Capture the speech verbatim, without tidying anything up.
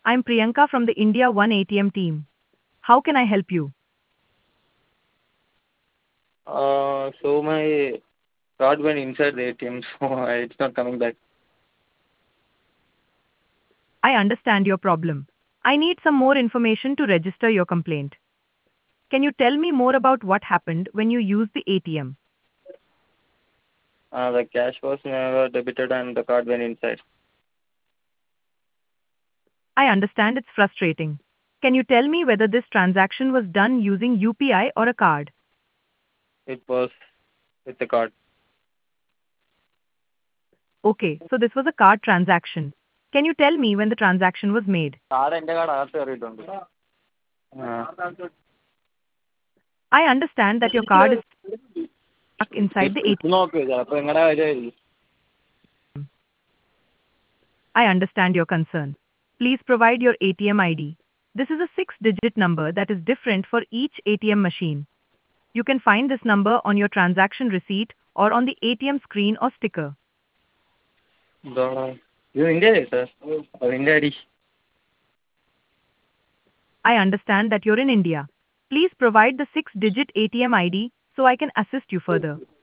I'm Priyanka from the India One A T M team. How can I help you? Uh, so my card went inside the A T M, so it's not coming back. I understand your problem. I need some more information to register your complaint. Can you tell me more about what happened when you used the A T M? Uh, the cash was never debited and the card went inside. I understand it's frustrating. Can you tell me whether this transaction was done using U P I or a card? It was with the card. Okay, so this was a card transaction. Can you tell me when the transaction was made? Card എൻ്റെ card അകത്ത് കയറിയിട്ടുണ്ട്. I understand that your card is stuck inside the ഇട്ട് A T M. നോക്ക് ചിലപ്പോൾ നിങ്ങളുടെ കാര്യമായിരിക്കും. I understand your concern. Please provide your A T M I D. This is a six-digit number that is different for each A T M machine. You can find this number on your transaction receipt or on the A T M screen or sticker. ഇതാണോ? ഇത് നിൻ്റെ അല്ലേ sir? അത് നിൻ്റെ I D. I understand that you're in India. Please provide the six-digit A T M I D so I can assist you further.